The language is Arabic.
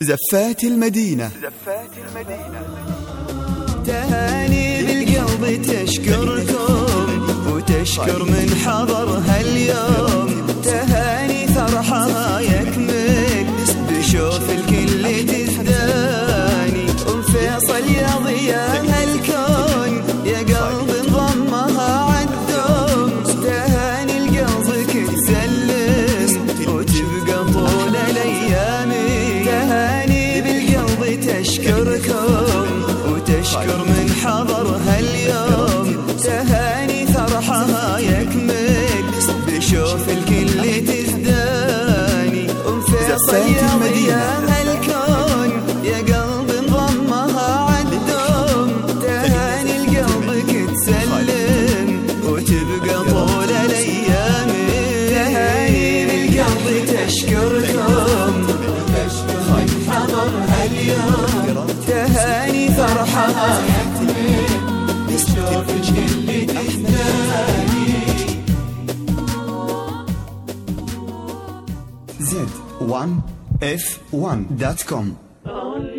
زفات المدينة. تهاني بالقلب تشكركم وتشكر من حضر هاليوم. تهاني فرحة يكمل بشوف الكل تزداني. أم فيصل يا ضياء هالكون يا قلب انضمها عالدوم. تهاني لقلبك تسلم وتبقى طول الايام. تهاني بالقلب تشكركم وتشكر من حضر هاليوم. تهاني فرحها يكمل بشوف الكل تزداني. أم فيصل يا ضياء هالكون يا قلب انضمها عالدوم. تهاني لقلبك تسلم وتبقى طول الايام. تهاني بالقلب تشكركم وتشكر من حضر هاليوم. تهاني فرحها يكمل بشوف الكل تزداني. Z1F1.com